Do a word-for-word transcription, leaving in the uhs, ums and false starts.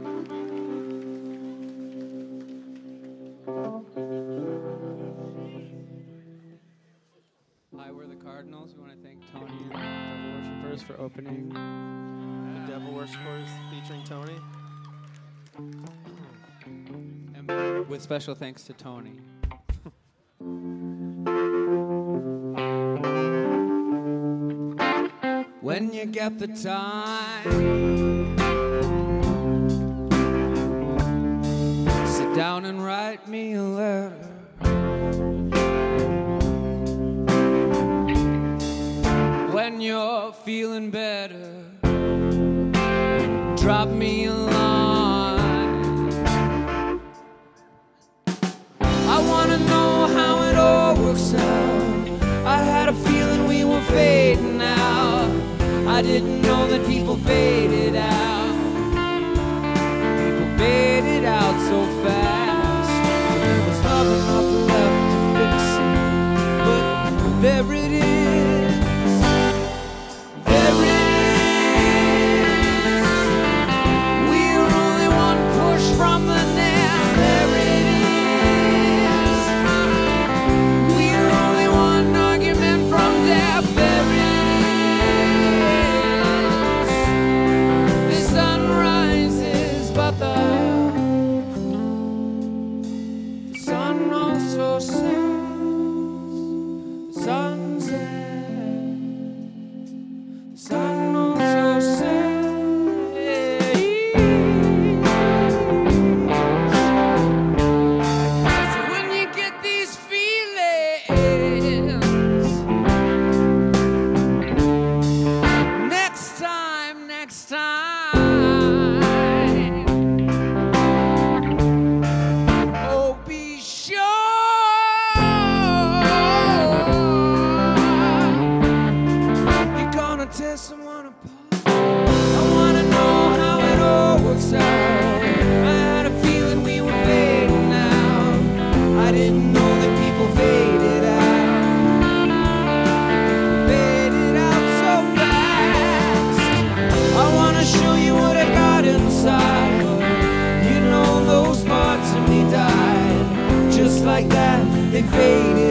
Hi, we're the Cardinals. We want to thank Tony and the Devil Worshippers for opening. The Devil Worshippers featuring Tony. And with special thanks to Tony. When you get the time, sit down and write me a letter. When you're feeling better, drop me a line. I wanna know how it all works out. I had a feeling we were fading out. I didn't know that people faded out. People faded out so fast. There was love enough left to fix it, but there it is. There it is. We're only one push from the nail. There it is. We're only one argument from death. There it is. Like that, they faded.